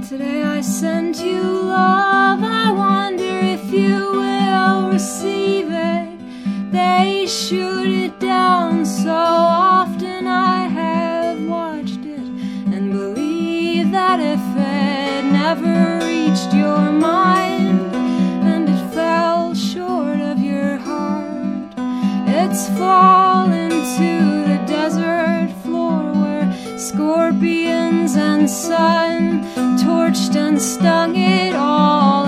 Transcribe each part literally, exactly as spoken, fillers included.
Today I send you love, I wonder if you will receive it. They shoot it down so often, I have watched it and believe that if it never reached your mind and it fell short of your heart, it's fallen to the desert floor where scorpions and sun torched and stung it all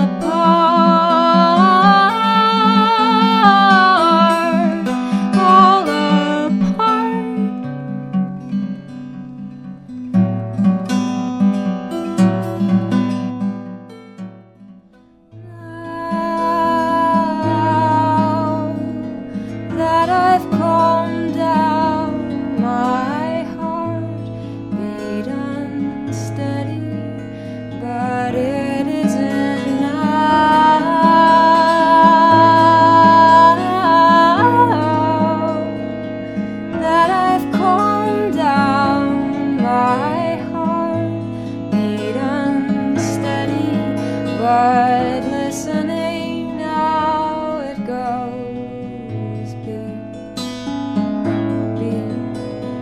apart, all apart. Now that I've calmed down, my heart beat unsteady, but it isn't now. That I've calmed down, my heart beat unsteady, but listening now it goes beat, beat,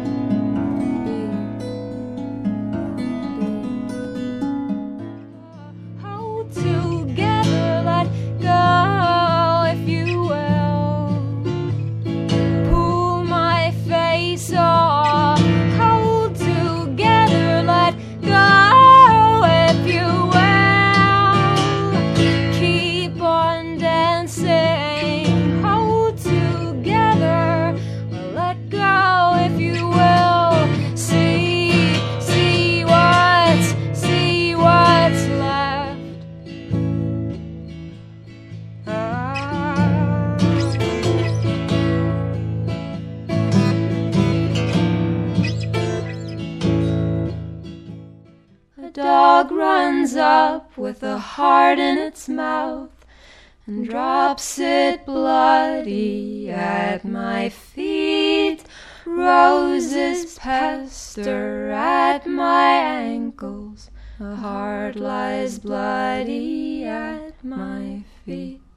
beat. Hold together, let go if you will. Pull my face off. Hold together, let go if you will. Keep on dancing. Hold together, let go if you will. See, see what's, see what's left. A dog runs up with a heart in its mouth and drops it bloody at my feet. Roses pester at my ankles. A heart lies bloody at my feet.